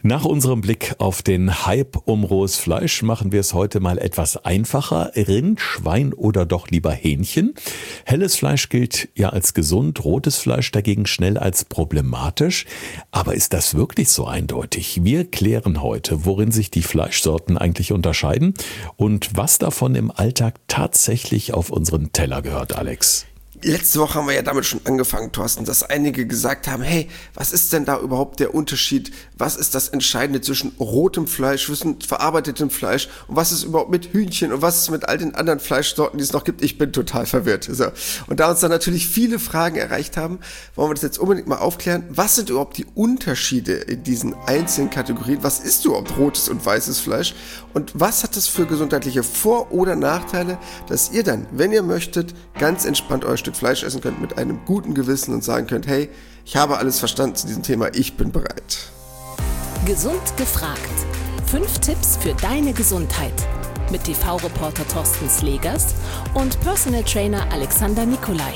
Nach unserem Blick auf den Hype um rohes Fleisch machen wir es heute mal etwas einfacher. Rind, Schwein oder doch lieber Hähnchen? Helles Fleisch gilt ja als gesund, rotes Fleisch dagegen schnell als problematisch. Aber ist das wirklich so eindeutig? Wir klären heute, worin sich die Fleischsorten eigentlich unterscheiden und was davon im Alltag tatsächlich auf unseren Teller gehört, Alex. Letzte Woche haben wir ja damit schon angefangen, Thorsten, dass einige gesagt haben, hey, was ist denn da überhaupt der Unterschied? Was ist das Entscheidende zwischen rotem Fleisch, zwischen verarbeitetem Fleisch und was ist überhaupt mit Hühnchen und was ist mit all den anderen Fleischsorten, die es noch gibt? Ich bin total verwirrt. So. Und da uns dann natürlich viele Fragen erreicht haben, wollen wir das jetzt unbedingt mal aufklären. Was sind überhaupt die Unterschiede in diesen einzelnen Kategorien? Was ist überhaupt rotes und weißes Fleisch? Und was hat das für gesundheitliche Vor- oder Nachteile, dass ihr dann, wenn ihr möchtet, ganz entspannt euer Stück Fleisch essen könnt mit einem guten Gewissen und sagen könnt, hey, ich habe alles verstanden zu diesem Thema, ich bin bereit. Gesund gefragt. 5 Tipps für deine Gesundheit. Mit TV-Reporter Thorsten Slegers und Personal Trainer Alexander Nikolai.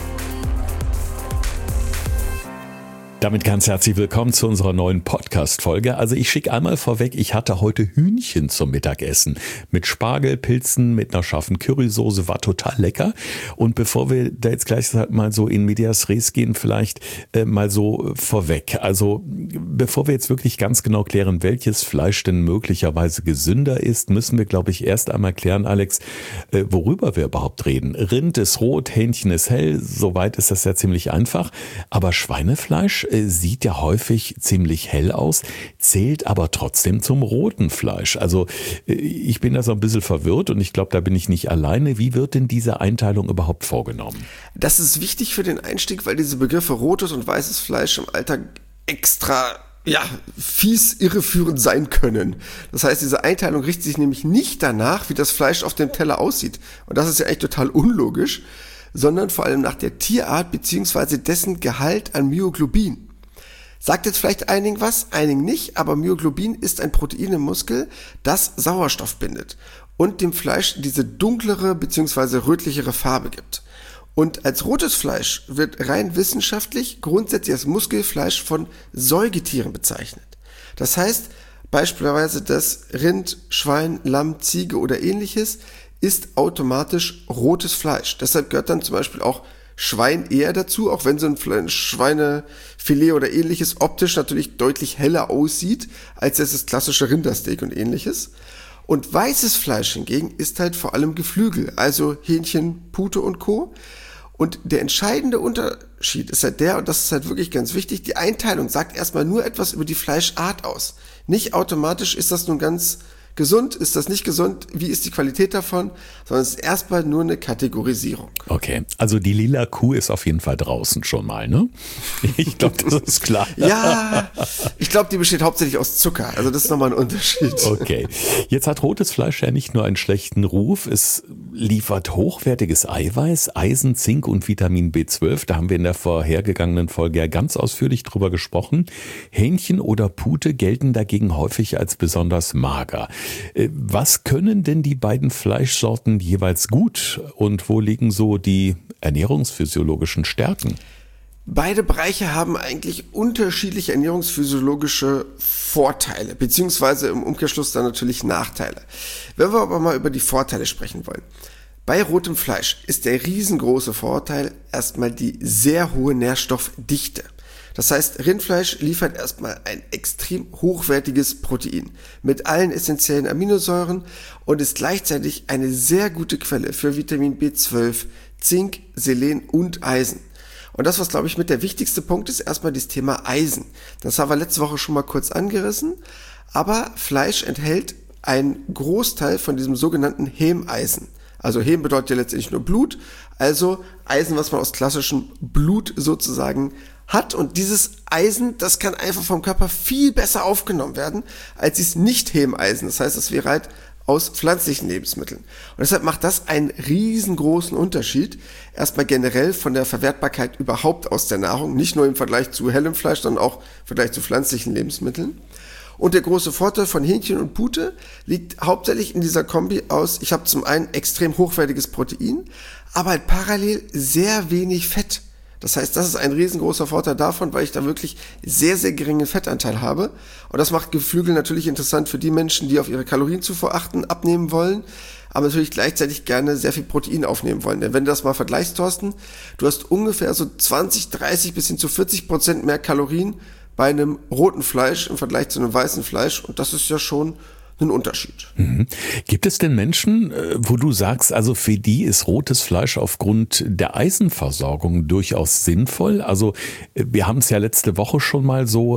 Damit ganz herzlich willkommen zu unserer neuen Podcast-Folge. Also ich schicke einmal vorweg, ich hatte heute Hühnchen zum Mittagessen. Mit Spargel, Pilzen, mit einer scharfen Currysoße, war total lecker. Und bevor wir da jetzt gleich mal so in medias res gehen, vielleicht mal so vorweg. Also bevor wir jetzt wirklich ganz genau klären, welches Fleisch denn möglicherweise gesünder ist, müssen wir, glaube ich, erst einmal klären, Alex, worüber wir überhaupt reden. Rind ist rot, Hähnchen ist hell, soweit ist das ja ziemlich einfach. Aber Schweinefleisch sieht ja häufig ziemlich hell aus, zählt aber trotzdem zum roten Fleisch. Also ich bin da so ein bisschen verwirrt und ich glaube, da bin ich nicht alleine. Wie wird denn diese Einteilung überhaupt vorgenommen? Das ist wichtig für den Einstieg, weil diese Begriffe rotes und weißes Fleisch im Alltag extra fies irreführend sein können. Das heißt, diese Einteilung richtet sich nämlich nicht danach, wie das Fleisch auf dem Teller aussieht. Und das ist ja eigentlich total unlogisch, sondern vor allem nach der Tierart bzw. dessen Gehalt an Myoglobin. Sagt jetzt vielleicht einigen was, einigen nicht, aber Myoglobin ist ein Protein im Muskel, das Sauerstoff bindet und dem Fleisch diese dunklere bzw. rötlichere Farbe gibt. Und als rotes Fleisch wird rein wissenschaftlich grundsätzlich das Muskelfleisch von Säugetieren bezeichnet. Das heißt, beispielsweise das Rind, Schwein, Lamm, Ziege oder ähnliches ist automatisch rotes Fleisch. Deshalb gehört dann zum Beispiel auch Schwein eher dazu, auch wenn so ein Schweinefilet oder ähnliches optisch natürlich deutlich heller aussieht, als das klassische Rindersteak und ähnliches. Und weißes Fleisch hingegen ist halt vor allem Geflügel, also Hähnchen, Pute und Co. Und der entscheidende Unterschied ist halt der, und das ist halt wirklich ganz wichtig, die Einteilung sagt erstmal nur etwas über die Fleischart aus. Nicht automatisch ist das nun ganz gesund, ist das nicht gesund, wie ist die Qualität davon, sondern es ist erstmal nur eine Kategorisierung. Okay, also die lila Kuh ist auf jeden Fall draußen schon mal, ne? Ich glaube, das ist klar. Ja, ich glaube, die besteht hauptsächlich aus Zucker, also das ist nochmal ein Unterschied. Okay, jetzt hat rotes Fleisch ja nicht nur einen schlechten Ruf, es liefert hochwertiges Eiweiß, Eisen, Zink und Vitamin B12, da haben wir in der vorhergegangenen Folge ja ganz ausführlich drüber gesprochen. Hähnchen oder Pute gelten dagegen häufig als besonders mager. Was können denn die beiden Fleischsorten jeweils gut und wo liegen so die ernährungsphysiologischen Stärken? Beide Bereiche haben eigentlich unterschiedliche ernährungsphysiologische Vorteile, beziehungsweise im Umkehrschluss dann natürlich Nachteile. Wenn wir aber mal über die Vorteile sprechen wollen. Bei rotem Fleisch ist der riesengroße Vorteil erstmal die sehr hohe Nährstoffdichte. Das heißt, Rindfleisch liefert erstmal ein extrem hochwertiges Protein mit allen essentiellen Aminosäuren und ist gleichzeitig eine sehr gute Quelle für Vitamin B12, Zink, Selen und Eisen. Und das, was glaube ich mit der wichtigste Punkt ist, erstmal das Thema Eisen. Das haben wir letzte Woche schon mal kurz angerissen, aber Fleisch enthält einen Großteil von diesem sogenannten Hämeisen. Also Häm bedeutet ja letztendlich nur Blut, also Eisen, was man aus klassischem Blut sozusagen hat, und dieses Eisen, das kann einfach vom Körper viel besser aufgenommen werden, als dieses Nicht-Hämeisen. Das heißt, es wäre halt aus pflanzlichen Lebensmitteln. Und deshalb macht das einen riesengroßen Unterschied. Erstmal generell von der Verwertbarkeit überhaupt aus der Nahrung, nicht nur im Vergleich zu hellem Fleisch, sondern auch im Vergleich zu pflanzlichen Lebensmitteln. Und der große Vorteil von Hähnchen und Pute liegt hauptsächlich in dieser Kombi aus, ich habe zum einen extrem hochwertiges Protein, aber halt parallel sehr wenig Fett. Das heißt, das ist ein riesengroßer Vorteil davon, weil ich da wirklich sehr, sehr geringen Fettanteil habe. Und das macht Geflügel natürlich interessant für die Menschen, die auf ihre Kalorienzufuhr achten, abnehmen wollen, aber natürlich gleichzeitig gerne sehr viel Protein aufnehmen wollen. Denn wenn du das mal vergleichst, Thorsten, du hast ungefähr so 20, 30 bis hin zu 40% mehr Kalorien bei einem roten Fleisch im Vergleich zu einem weißen Fleisch. Und das ist ja schon ein Unterschied. Mhm. Gibt es denn Menschen, wo du sagst, also für die ist rotes Fleisch aufgrund der Eisenversorgung durchaus sinnvoll? Also wir haben es ja letzte Woche schon mal so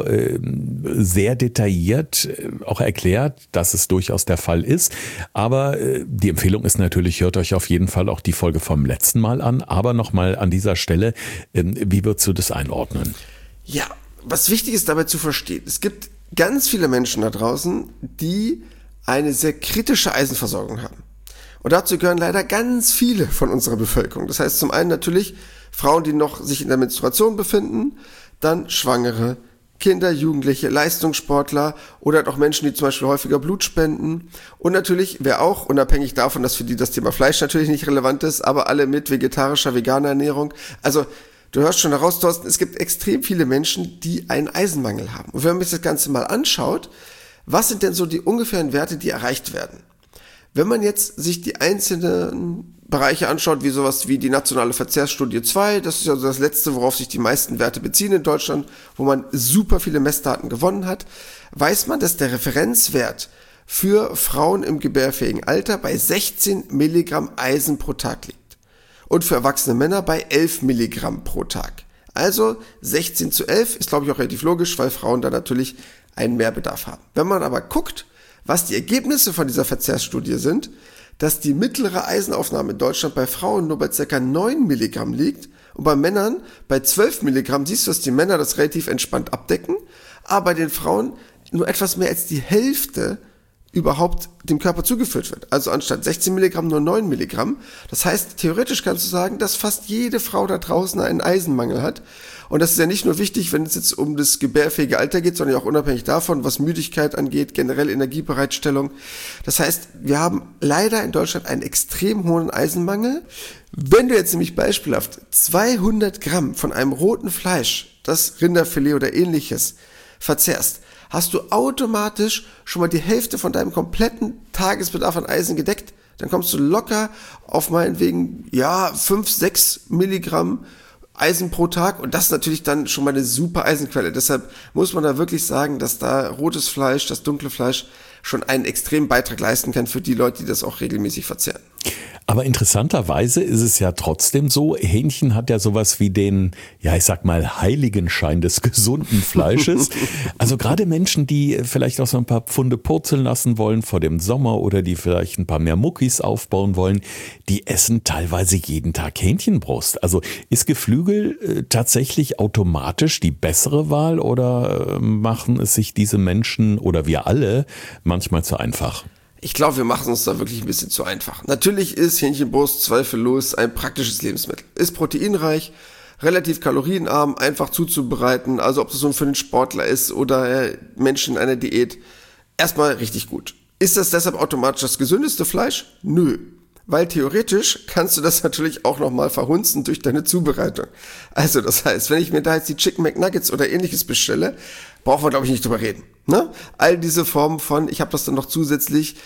sehr detailliert auch erklärt, dass es durchaus der Fall ist. Aber die Empfehlung ist natürlich, hört euch auf jeden Fall auch die Folge vom letzten Mal an. Aber nochmal an dieser Stelle, wie würdest du das einordnen? Ja, was wichtig ist dabei zu verstehen, es gibt ganz viele Menschen da draußen, die eine sehr kritische Eisenversorgung haben. Und dazu gehören leider ganz viele von unserer Bevölkerung. Das heißt zum einen natürlich Frauen, die noch sich in der Menstruation befinden, dann Schwangere, Kinder, Jugendliche, Leistungssportler oder halt auch Menschen, die zum Beispiel häufiger Blut spenden. Und natürlich, wer auch, unabhängig davon, dass für die das Thema Fleisch natürlich nicht relevant ist, aber alle mit vegetarischer, veganer Ernährung. Also du hörst schon heraus, Thorsten, es gibt extrem viele Menschen, die einen Eisenmangel haben. Und wenn man sich das Ganze mal anschaut, was sind denn so die ungefähren Werte, die erreicht werden? Wenn man jetzt sich die einzelnen Bereiche anschaut, wie sowas wie die nationale Verzehrsstudie 2, das ist ja so das letzte, worauf sich die meisten Werte beziehen in Deutschland, wo man super viele Messdaten gewonnen hat, weiß man, dass der Referenzwert für Frauen im gebärfähigen Alter bei 16 Milligramm Eisen pro Tag liegt. Und für erwachsene Männer bei 11 Milligramm pro Tag. Also 16 zu 11 ist, glaube ich, auch relativ logisch, weil Frauen da natürlich einen Mehrbedarf haben. Wenn man aber guckt, was die Ergebnisse von dieser Verzehrsstudie sind, dass die mittlere Eisenaufnahme in Deutschland bei Frauen nur bei ca. 9 Milligramm liegt und bei Männern bei 12 Milligramm, siehst du, dass die Männer das relativ entspannt abdecken, aber bei den Frauen nur etwas mehr als die Hälfte überhaupt dem Körper zugeführt wird. Also anstatt 16 Milligramm nur 9 Milligramm. Das heißt, theoretisch kannst du sagen, dass fast jede Frau da draußen einen Eisenmangel hat. Und das ist ja nicht nur wichtig, wenn es jetzt um das gebärfähige Alter geht, sondern auch unabhängig davon, was Müdigkeit angeht, generell Energiebereitstellung. Das heißt, wir haben leider in Deutschland einen extrem hohen Eisenmangel. Wenn du jetzt nämlich beispielhaft 200 Gramm von einem roten Fleisch, das Rinderfilet oder ähnliches, verzehrst, hast du automatisch schon mal die Hälfte von deinem kompletten Tagesbedarf an Eisen gedeckt. Dann kommst du locker auf meinetwegen, 5, 6 Milligramm Eisen pro Tag. Und das ist natürlich dann schon mal eine super Eisenquelle. Deshalb muss man da wirklich sagen, dass da rotes Fleisch, das dunkle Fleisch, schon einen extremen Beitrag leisten kann für die Leute, die das auch regelmäßig verzehren. Aber interessanterweise ist es ja trotzdem so, Hähnchen hat ja sowas wie den, ich sag mal, Heiligenschein des gesunden Fleisches. Also gerade Menschen, die vielleicht auch so ein paar Pfunde purzeln lassen wollen vor dem Sommer oder die vielleicht ein paar mehr Muckis aufbauen wollen, die essen teilweise jeden Tag Hähnchenbrust. Also ist Geflügel tatsächlich automatisch die bessere Wahl oder machen es sich diese Menschen oder wir alle manchmal zu einfach? Ich glaube, wir machen uns da wirklich ein bisschen zu einfach. Natürlich ist Hähnchenbrust zweifellos ein praktisches Lebensmittel. Ist proteinreich, relativ kalorienarm, einfach zuzubereiten. Also ob das so für den Sportler ist oder Menschen in einer Diät. Erstmal richtig gut. Ist das deshalb automatisch das gesündeste Fleisch? Nö. Weil theoretisch kannst du das natürlich auch nochmal verhunzen durch deine Zubereitung. Also das heißt, wenn ich mir da jetzt die Chicken McNuggets oder ähnliches bestelle, brauchen wir, glaube ich, nicht drüber reden. Ne? All diese Formen von, ich habe das dann noch zusätzlich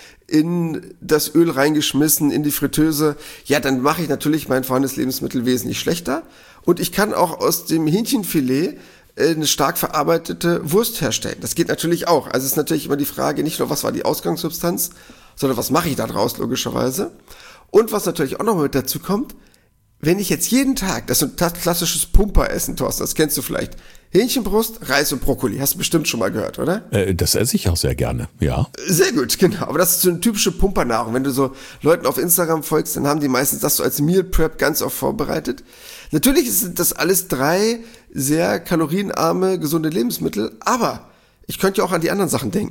in das Öl reingeschmissen, in die Fritteuse, dann mache ich natürlich mein vorhandenes Lebensmittel wesentlich schlechter. Und ich kann auch aus dem Hähnchenfilet eine stark verarbeitete Wurst herstellen. Das geht natürlich auch. Also es ist natürlich immer die Frage, nicht nur, was war die Ausgangssubstanz, sondern was mache ich da draus, logischerweise. Und was natürlich auch noch mit dazu kommt, wenn ich jetzt jeden Tag, das ist ein klassisches Pumperessen, Thorsten, das kennst du vielleicht, Hähnchenbrust, Reis und Brokkoli, hast du bestimmt schon mal gehört, oder? Das esse ich auch sehr gerne, ja. Sehr gut, genau. Aber das ist so eine typische Pumpernahrung. Wenn du so Leuten auf Instagram folgst, dann haben die meistens das so als Meal Prep ganz oft vorbereitet. Natürlich sind das alles 3 sehr kalorienarme, gesunde Lebensmittel, aber ich könnte ja auch an die anderen Sachen denken.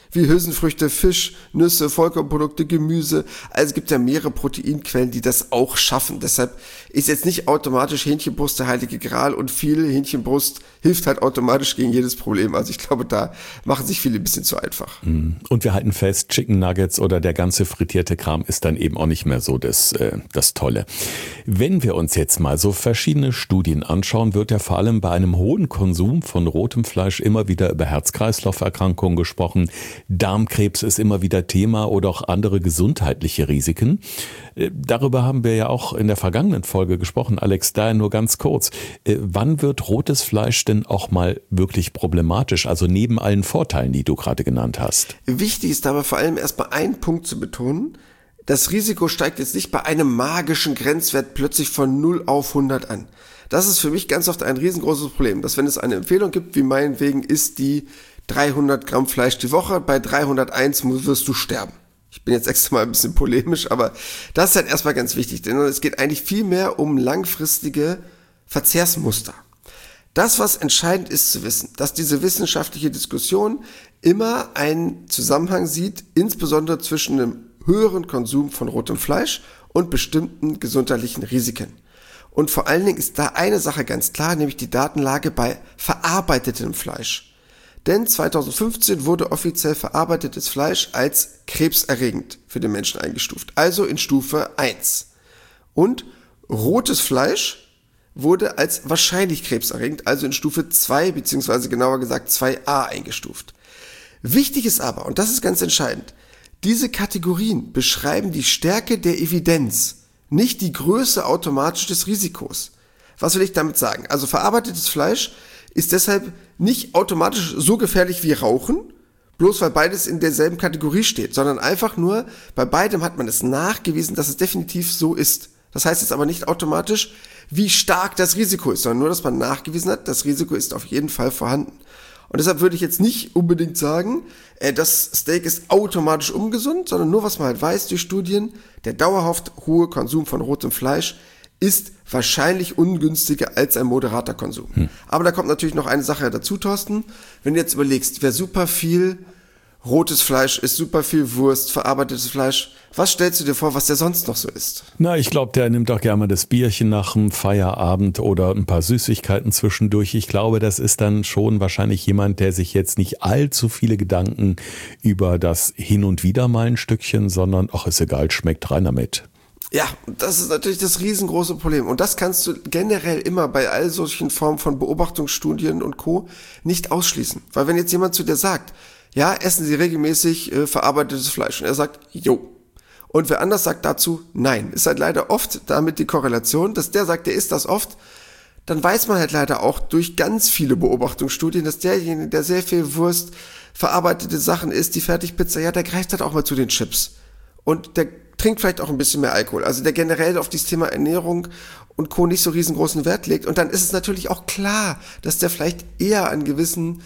wie Hülsenfrüchte, Fisch, Nüsse, Vollkornprodukte, Gemüse. Also es gibt ja mehrere Proteinquellen, die das auch schaffen. Deshalb ist jetzt nicht automatisch Hähnchenbrust der heilige Gral und viel Hähnchenbrust hilft halt automatisch gegen jedes Problem. Also ich glaube, da machen sich viele ein bisschen zu einfach. Und wir halten fest, Chicken Nuggets oder der ganze frittierte Kram ist dann eben auch nicht mehr so das Tolle. Wenn wir uns jetzt mal so verschiedene Studien anschauen, wird ja vor allem bei einem hohen Konsum von rotem Fleisch immer wieder über Herz-Kreislauf-Erkrankungen gesprochen. Darmkrebs ist immer wieder Thema oder auch andere gesundheitliche Risiken. Darüber haben wir ja auch in der vergangenen Folge gesprochen, Alex, daher nur ganz kurz. Wann wird rotes Fleisch denn auch mal wirklich problematisch, also neben allen Vorteilen, die du gerade genannt hast? Wichtig ist aber vor allem erstmal einen Punkt zu betonen. Das Risiko steigt jetzt nicht bei einem magischen Grenzwert plötzlich von 0 auf 100 an. Das ist für mich ganz oft ein riesengroßes Problem, dass wenn es eine Empfehlung gibt, wie meinetwegen ist die 300 Gramm Fleisch die Woche, bei 301 wirst du sterben. Ich bin jetzt extra mal ein bisschen polemisch, aber das ist halt erstmal ganz wichtig, denn es geht eigentlich viel mehr um langfristige Verzehrsmuster. Das, was entscheidend ist zu wissen, dass diese wissenschaftliche Diskussion immer einen Zusammenhang sieht, insbesondere zwischen einem höheren Konsum von rotem Fleisch und bestimmten gesundheitlichen Risiken. Und vor allen Dingen ist da eine Sache ganz klar, nämlich die Datenlage bei verarbeitetem Fleisch. Denn 2015 wurde offiziell verarbeitetes Fleisch als krebserregend für den Menschen eingestuft, also in Stufe 1. Und rotes Fleisch wurde als wahrscheinlich krebserregend, also in Stufe 2 bzw. genauer gesagt 2a eingestuft. Wichtig ist aber, und das ist ganz entscheidend, diese Kategorien beschreiben die Stärke der Evidenz, nicht die Größe automatisch des Risikos. Was will ich damit sagen? Also verarbeitetes Fleisch ist deshalb nicht automatisch so gefährlich wie Rauchen, bloß weil beides in derselben Kategorie steht, sondern einfach nur, bei beidem hat man es nachgewiesen, dass es definitiv so ist. Das heißt jetzt aber nicht automatisch, wie stark das Risiko ist, sondern nur, dass man nachgewiesen hat, das Risiko ist auf jeden Fall vorhanden. Und deshalb würde ich jetzt nicht unbedingt sagen, das Steak ist automatisch ungesund, sondern nur, was man halt weiß durch Studien, der dauerhaft hohe Konsum von rotem Fleisch ist wahrscheinlich ungünstiger als ein moderater Konsum. Aber da kommt natürlich noch eine Sache dazu, Thorsten. Wenn du jetzt überlegst, wer super viel rotes Fleisch isst, super viel Wurst, verarbeitetes Fleisch, was stellst du dir vor, was der sonst noch so isst? Na, ich glaube, der nimmt auch gerne mal das Bierchen nach dem Feierabend oder ein paar Süßigkeiten zwischendurch. Ich glaube, das ist dann schon wahrscheinlich jemand, der sich jetzt nicht allzu viele Gedanken über das hin und wieder mal ein Stückchen, sondern, ach, ist egal, schmeckt rein damit. Ja, das ist natürlich das riesengroße Problem. Und das kannst du generell immer bei all solchen Formen von Beobachtungsstudien und Co. nicht ausschließen. Weil wenn jetzt jemand zu dir sagt, ja, essen Sie regelmäßig verarbeitetes Fleisch. Und er sagt, jo. Und wer anders sagt dazu, nein. Ist halt leider oft damit die Korrelation, dass der sagt, der isst das oft. Dann weiß man halt leider auch durch ganz viele Beobachtungsstudien, dass derjenige, der sehr viel Wurst, verarbeitete Sachen isst, die Fertigpizza, ja, der greift halt auch mal zu den Chips. Und der trinkt vielleicht auch ein bisschen mehr Alkohol. Also der generell auf dieses Thema Ernährung und Co. nicht so riesengroßen Wert legt. Und dann ist es natürlich auch klar, dass der vielleicht eher an gewissen,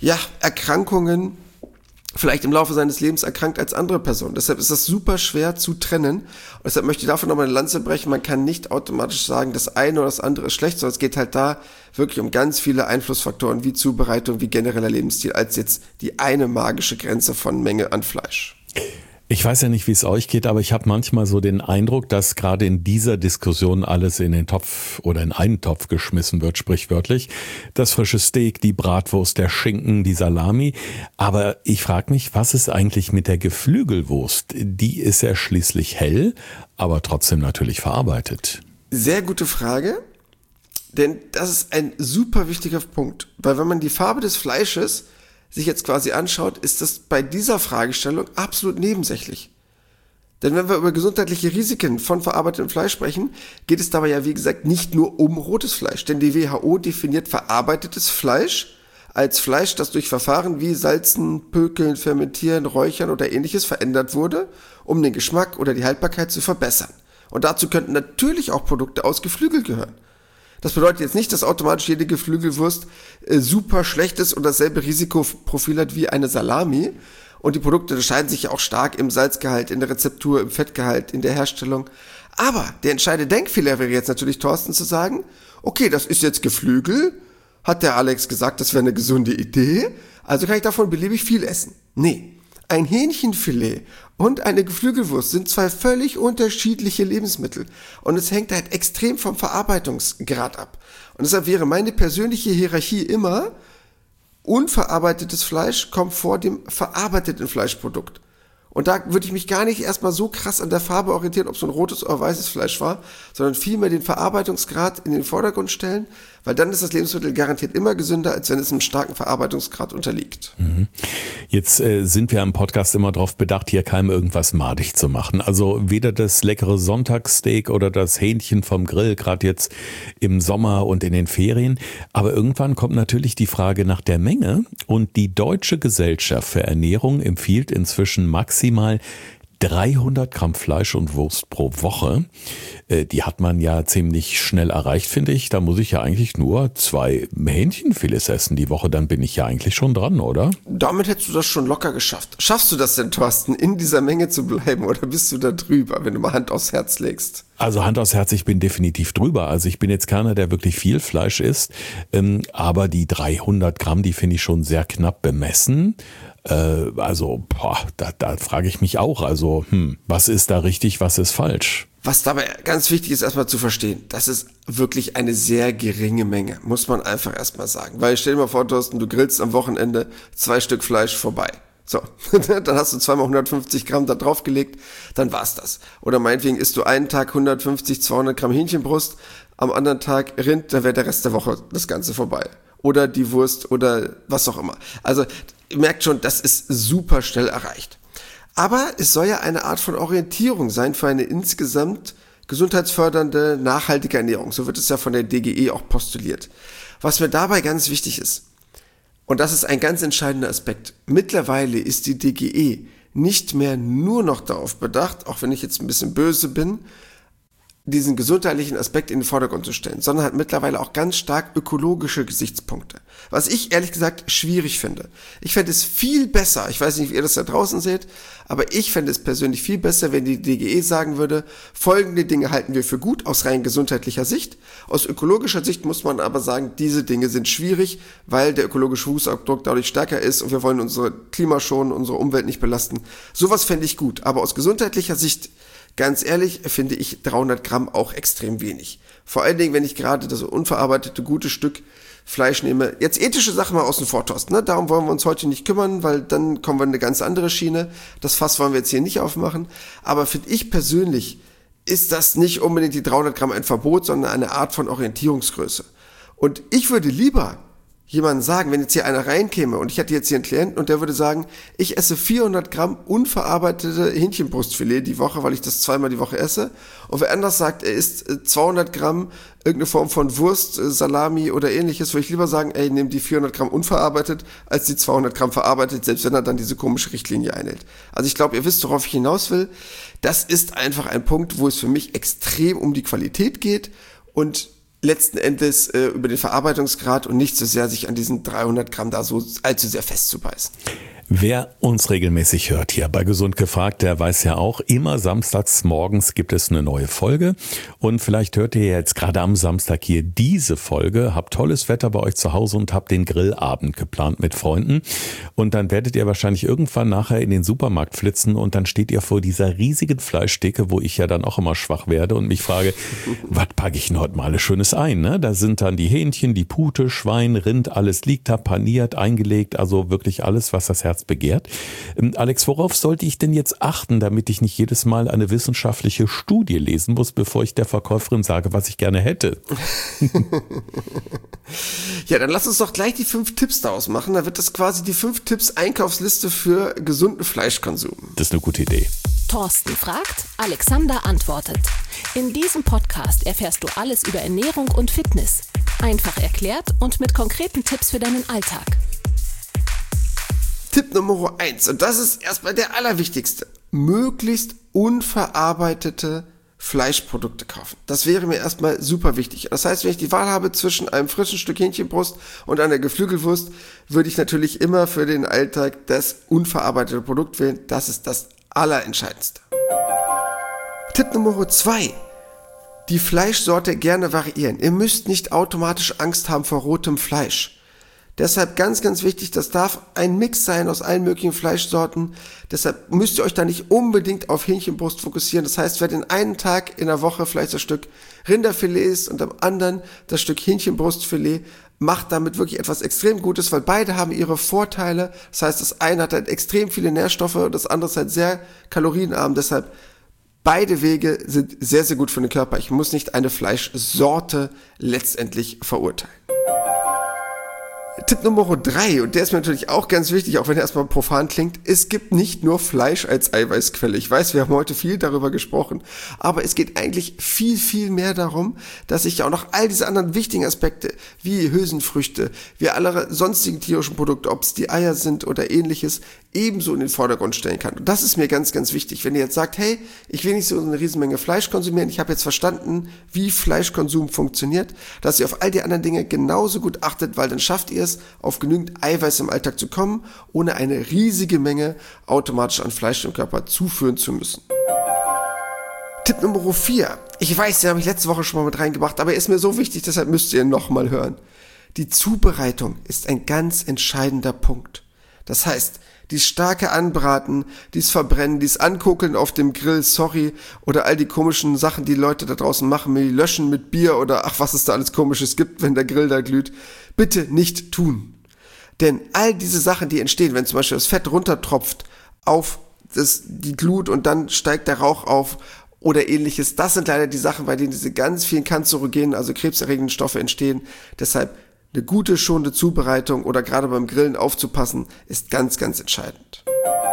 Erkrankungen vielleicht im Laufe seines Lebens erkrankt als andere Personen. Deshalb ist das super schwer zu trennen. Und deshalb möchte ich davon nochmal eine Lanze brechen. Man kann nicht automatisch sagen, das eine oder das andere ist schlecht, sondern es geht halt da wirklich um ganz viele Einflussfaktoren wie Zubereitung, wie genereller Lebensstil, als jetzt die eine magische Grenze von Menge an Fleisch. Ich weiß ja nicht, wie es euch geht, aber ich habe manchmal so den Eindruck, dass gerade in dieser Diskussion alles in den Topf oder in einen Topf geschmissen wird, sprichwörtlich. Das frische Steak, die Bratwurst, der Schinken, die Salami. Aber ich frage mich, was ist eigentlich mit der Geflügelwurst? Die ist ja schließlich hell, aber trotzdem natürlich verarbeitet. Sehr gute Frage, denn das ist ein super wichtiger Punkt. Weil wenn man die Farbe des Fleisches sich jetzt quasi anschaut, ist das bei dieser Fragestellung absolut nebensächlich. Denn wenn wir über gesundheitliche Risiken von verarbeitetem Fleisch sprechen, geht es dabei ja wie gesagt nicht nur um rotes Fleisch. Denn die WHO definiert verarbeitetes Fleisch als Fleisch, das durch Verfahren wie Salzen, Pökeln, Fermentieren, Räuchern oder ähnliches verändert wurde, um den Geschmack oder die Haltbarkeit zu verbessern. Und dazu könnten natürlich auch Produkte aus Geflügel gehören. Das bedeutet jetzt nicht, dass automatisch jede Geflügelwurst super schlecht ist und dasselbe Risikoprofil hat wie eine Salami. Und die Produkte unterscheiden sich ja auch stark im Salzgehalt, in der Rezeptur, im Fettgehalt, in der Herstellung. Aber der entscheidende Denkfehler wäre jetzt natürlich, Thorsten, zu sagen, okay, das ist jetzt Geflügel, hat der Alex gesagt, das wäre eine gesunde Idee, also kann ich davon beliebig viel essen. Nee, ein Hähnchenfilet und eine Geflügelwurst sind zwei völlig unterschiedliche Lebensmittel. Und es hängt halt extrem vom Verarbeitungsgrad ab. Und deshalb wäre meine persönliche Hierarchie immer, unverarbeitetes Fleisch kommt vor dem verarbeiteten Fleischprodukt. Und da würde ich mich gar nicht erstmal so krass an der Farbe orientieren, ob es so ein rotes oder weißes Fleisch war, sondern vielmehr den Verarbeitungsgrad in den Vordergrund stellen, weil dann ist das Lebensmittel garantiert immer gesünder, als wenn es einem starken Verarbeitungsgrad unterliegt. Jetzt sind wir im Podcast immer darauf bedacht, hier keinem irgendwas madig zu machen. Also weder das leckere Sonntagssteak oder das Hähnchen vom Grill, gerade jetzt im Sommer und in den Ferien. Aber irgendwann kommt natürlich die Frage nach der Menge und die Deutsche Gesellschaft für Ernährung empfiehlt inzwischen maximal 300 Gramm Fleisch und Wurst pro Woche. Die hat man ja ziemlich schnell erreicht, finde ich. Da muss ich ja eigentlich nur 2 Hähnchenfilets essen die Woche. Dann bin ich ja eigentlich schon dran, oder? Damit hättest du das schon locker geschafft. Schaffst du das denn, Thorsten, in dieser Menge zu bleiben oder bist du da drüber, wenn du mal Hand aufs Herz legst? Also Hand aufs Herz, ich bin definitiv drüber. Also ich bin jetzt keiner, der wirklich viel Fleisch isst. Aber die 300 Gramm, die finde ich schon sehr knapp bemessen. Da frage ich mich auch, was ist da richtig, was ist falsch? Was dabei ganz wichtig ist, erstmal zu verstehen, das ist wirklich eine sehr geringe Menge, muss man einfach erstmal sagen. Weil stell dir mal vor, Thorsten, du grillst am Wochenende 2 Stück Fleisch vorbei. So, dann hast du zweimal 150 Gramm da draufgelegt, dann war's das. Oder meinetwegen isst du einen Tag 150, 200 Gramm Hähnchenbrust, am anderen Tag Rind, dann wäre der Rest der Woche das Ganze vorbei. Oder die Wurst oder was auch immer. Also, ihr merkt schon, das ist super schnell erreicht. Aber es soll ja eine Art von Orientierung sein für eine insgesamt gesundheitsfördernde, nachhaltige Ernährung. So wird es ja von der DGE auch postuliert. Was mir dabei ganz wichtig ist, und das ist ein ganz entscheidender Aspekt, mittlerweile ist die DGE nicht mehr nur noch darauf bedacht, auch wenn ich jetzt ein bisschen böse bin, diesen gesundheitlichen Aspekt in den Vordergrund zu stellen, sondern hat mittlerweile auch ganz stark ökologische Gesichtspunkte. Was ich ehrlich gesagt schwierig finde. Ich fände es viel besser, ich weiß nicht, wie ihr das da draußen seht, aber ich fände es persönlich viel besser, wenn die DGE sagen würde, folgende Dinge halten wir für gut aus rein gesundheitlicher Sicht. Aus ökologischer Sicht muss man aber sagen, diese Dinge sind schwierig, weil der ökologische Fußabdruck dadurch stärker ist und wir wollen unsere Klima schonen, unsere Umwelt nicht belasten. Sowas fände ich gut, aber aus gesundheitlicher Sicht, ganz ehrlich, finde ich 300 Gramm auch extrem wenig. Vor allen Dingen, wenn ich gerade das unverarbeitete gute Stück Fleisch nehme. Jetzt ethische Sachen mal außen vor, Thorsten, ne? Darum wollen wir uns heute nicht kümmern, weil dann kommen wir in eine ganz andere Schiene. Das Fass wollen wir jetzt hier nicht aufmachen. Aber finde ich persönlich, ist das nicht unbedingt die 300 Gramm ein Verbot, sondern eine Art von Orientierungsgröße. Und ich würde lieber jemanden sagen, wenn jetzt hier einer reinkäme und ich hätte jetzt hier einen Klienten und der würde sagen, ich esse 400 Gramm unverarbeitete Hähnchenbrustfilet die Woche, weil ich das 2-mal die Woche esse. Und wer anders sagt, er isst 200 Gramm irgendeine Form von Wurst, Salami oder ähnliches, würde ich lieber sagen, ey, nimm die 400 Gramm unverarbeitet als die 200 Gramm verarbeitet, selbst wenn er dann diese komische Richtlinie einhält. Also ich glaube, ihr wisst, worauf ich hinaus will. Das ist einfach ein Punkt, wo es für mich extrem um die Qualität geht und letzten Endes über den Verarbeitungsgrad und nicht so sehr sich an diesen 300 Gramm da so allzu sehr festzubeißen. Wer uns regelmäßig hört hier bei Gesund gefragt, der weiß ja auch, immer samstags morgens gibt es eine neue Folge. Und vielleicht hört ihr jetzt gerade am Samstag hier diese Folge, habt tolles Wetter bei euch zu Hause und habt den Grillabend geplant mit Freunden. Und dann werdet ihr wahrscheinlich irgendwann nachher in den Supermarkt flitzen und dann steht ihr vor dieser riesigen Fleischtheke, wo ich ja dann auch immer schwach werde und mich frage, was packe ich denn heute mal alles Schönes ein? Ne? Da sind dann die Hähnchen, die Pute, Schwein, Rind, alles liegt da, paniert, eingelegt, also wirklich alles, was das Herz begehrt. Alex, worauf sollte ich denn jetzt achten, damit ich nicht jedes Mal eine wissenschaftliche Studie lesen muss, bevor ich der Verkäuferin sage, was ich gerne hätte? Ja, dann lass uns doch gleich die 5 Tipps daraus machen. Da wird das quasi die 5 Tipps Einkaufsliste für gesunden Fleischkonsum. Das ist eine gute Idee. Thorsten fragt, Alexander antwortet. In diesem Podcast erfährst du alles über Ernährung und Fitness. Einfach erklärt und mit konkreten Tipps für deinen Alltag. Tipp Nummer 1, und das ist erstmal der allerwichtigste, möglichst unverarbeitete Fleischprodukte kaufen. Das wäre mir erstmal super wichtig. Das heißt, wenn ich die Wahl habe zwischen einem frischen Stück Hähnchenbrust und einer Geflügelwurst, würde ich natürlich immer für den Alltag das unverarbeitete Produkt wählen. Das ist das Allerentscheidendste. Tipp Nummer 2. Die Fleischsorte gerne variieren. Ihr müsst nicht automatisch Angst haben vor rotem Fleisch. Deshalb ganz, ganz wichtig, das darf ein Mix sein aus allen möglichen Fleischsorten. Deshalb müsst ihr euch da nicht unbedingt auf Hähnchenbrust fokussieren. Das heißt, wer den einen Tag in der Woche vielleicht das Stück Rinderfilet isst und am anderen das Stück Hähnchenbrustfilet, macht damit wirklich etwas extrem Gutes, weil beide haben ihre Vorteile. Das heißt, das eine hat halt extrem viele Nährstoffe und das andere ist halt sehr kalorienarm. Deshalb beide Wege sind sehr, sehr gut für den Körper. Ich muss nicht eine Fleischsorte letztendlich verurteilen. Tipp Nummer 3, und der ist mir natürlich auch ganz wichtig, auch wenn er erstmal profan klingt, es gibt nicht nur Fleisch als Eiweißquelle. Ich weiß, wir haben heute viel darüber gesprochen, aber es geht eigentlich viel, viel mehr darum, dass ich auch noch all diese anderen wichtigen Aspekte, wie Hülsenfrüchte, wie alle sonstigen tierischen Produkte, ob es die Eier sind oder ähnliches, ebenso in den Vordergrund stellen kann. Und das ist mir ganz, ganz wichtig. Wenn ihr jetzt sagt, hey, ich will nicht so eine Riesenmenge Fleisch konsumieren, ich habe jetzt verstanden, wie Fleischkonsum funktioniert, dass ihr auf all die anderen Dinge genauso gut achtet, weil dann schafft ihr es, auf genügend Eiweiß im Alltag zu kommen, ohne eine riesige Menge automatisch an Fleisch im Körper zuführen zu müssen. Tipp Nummer 4. Ich weiß, den habe ich letzte Woche schon mal mit reingebracht, aber er ist mir so wichtig, deshalb müsst ihr ihn nochmal hören. Die Zubereitung ist ein ganz entscheidender Punkt. Das heißt, dies starke Anbraten, dies Verbrennen, dies Ankokeln auf dem Grill, oder all die komischen Sachen, die Leute da draußen machen, wie Löschen mit Bier oder ach, was es da alles Komisches gibt, wenn der Grill da glüht, bitte nicht tun. Denn all diese Sachen, die entstehen, wenn zum Beispiel das Fett runtertropft auf die Glut und dann steigt der Rauch auf oder ähnliches, das sind leider die Sachen, bei denen diese ganz vielen kanzerogenen, also krebserregenden Stoffe entstehen. Deshalb eine gute, schonende Zubereitung oder gerade beim Grillen aufzupassen, ist ganz, ganz entscheidend.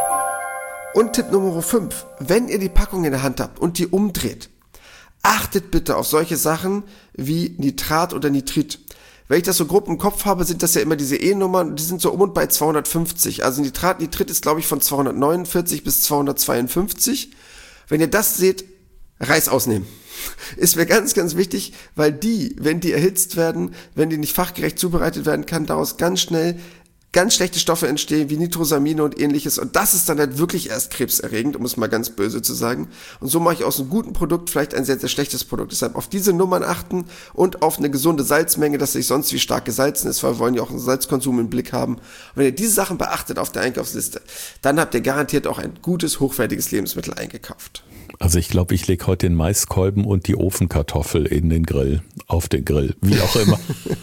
Und Tipp Nummer 5. Wenn ihr die Packung in der Hand habt und die umdreht, achtet bitte auf solche Sachen wie Nitrat oder Nitrit. Wenn ich das so grob im Kopf habe, sind das ja immer diese E-Nummern, die sind so um und bei 250. Also Nitrit ist, glaube ich, von 249 bis 252. Wenn ihr das seht, Reis ausnehmen. Ist mir ganz, ganz wichtig, weil wenn die erhitzt werden, wenn die nicht fachgerecht zubereitet werden, kann daraus ganz schnell ganz schlechte Stoffe entstehen, wie Nitrosamine und ähnliches. Und das ist dann halt wirklich erst krebserregend, um es mal ganz böse zu sagen. Und so mache ich aus einem guten Produkt vielleicht ein sehr, sehr schlechtes Produkt. Deshalb auf diese Nummern achten und auf eine gesunde Salzmenge, dass nicht sonst wie stark gesalzen ist, weil wir wollen ja auch einen Salzkonsum im Blick haben. Und wenn ihr diese Sachen beachtet auf der Einkaufsliste, dann habt ihr garantiert auch ein gutes, hochwertiges Lebensmittel eingekauft. Also ich glaube, ich lege heute den Maiskolben und die Ofenkartoffel in den Grill, auf den Grill, wie auch immer.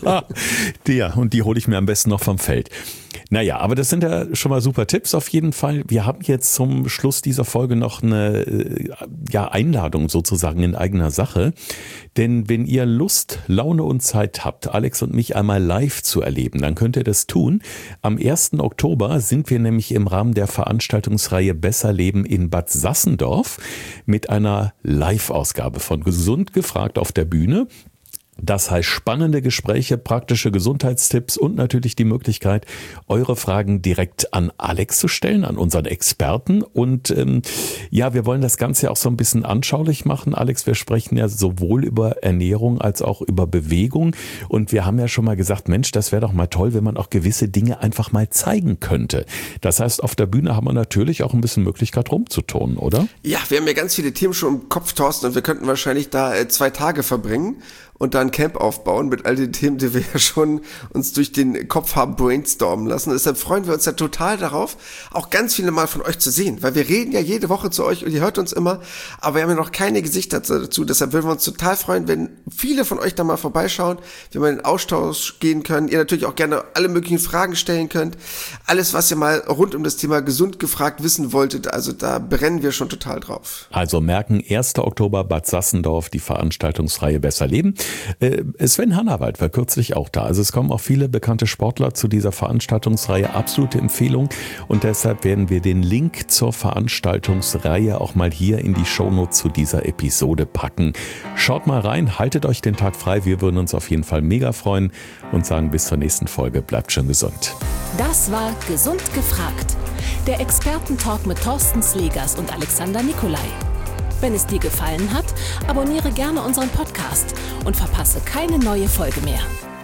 Und die hole ich mir am besten noch vom Feld. Naja, aber das sind ja schon mal super Tipps auf jeden Fall. Wir haben jetzt zum Schluss dieser Folge noch eine Einladung sozusagen in eigener Sache. Denn wenn ihr Lust, Laune und Zeit habt, Alex und mich einmal live zu erleben, dann könnt ihr das tun. Am 1. Oktober sind wir nämlich im Rahmen der Veranstaltungsreihe Besser Leben in Bad Sassendorf mit einer Live-Ausgabe von Gesund gefragt auf der Bühne. Das heißt spannende Gespräche, praktische Gesundheitstipps und natürlich die Möglichkeit, eure Fragen direkt an Alex zu stellen, an unseren Experten. Und wir wollen das Ganze auch so ein bisschen anschaulich machen. Alex, wir sprechen ja sowohl über Ernährung als auch über Bewegung. Und wir haben ja schon mal gesagt, Mensch, das wäre doch mal toll, wenn man auch gewisse Dinge einfach mal zeigen könnte. Das heißt, auf der Bühne haben wir natürlich auch ein bisschen Möglichkeit rumzuturnen, oder? Ja, wir haben ja ganz viele Themen schon im Kopf, Thorsten, und wir könnten wahrscheinlich da 2 Tage verbringen und da ein Camp aufbauen mit all den Themen, die wir ja schon uns durch den Kopf haben brainstormen lassen. Deshalb freuen wir uns ja total darauf, auch ganz viele Mal von euch zu sehen, weil wir reden ja jede Woche zu euch und ihr hört uns immer, aber wir haben ja noch keine Gesichter dazu. Deshalb würden wir uns total freuen, wenn viele von euch da mal vorbeischauen, wenn wir in den Austausch gehen können, ihr natürlich auch gerne alle möglichen Fragen stellen könnt. Alles, was ihr mal rund um das Thema gesund gefragt wissen wolltet, also da brennen wir schon total drauf. Also merken, 1. Oktober Bad Sassendorf, die Veranstaltungsreihe Besser Leben. Sven Hannawald war kürzlich auch da. Also es kommen auch viele bekannte Sportler zu dieser Veranstaltungsreihe. Absolute Empfehlung. Und deshalb werden wir den Link zur Veranstaltungsreihe auch mal hier in die Shownotes zu dieser Episode packen. Schaut mal rein, haltet euch den Tag frei. Wir würden uns auf jeden Fall mega freuen und sagen bis zur nächsten Folge. Bleibt schön gesund. Das war Gesund gefragt. Der Expertentalk mit Thorsten Slegers und Alexander Nikolai. Wenn es dir gefallen hat, abonniere gerne unseren Podcast und verpasse keine neue Folge mehr.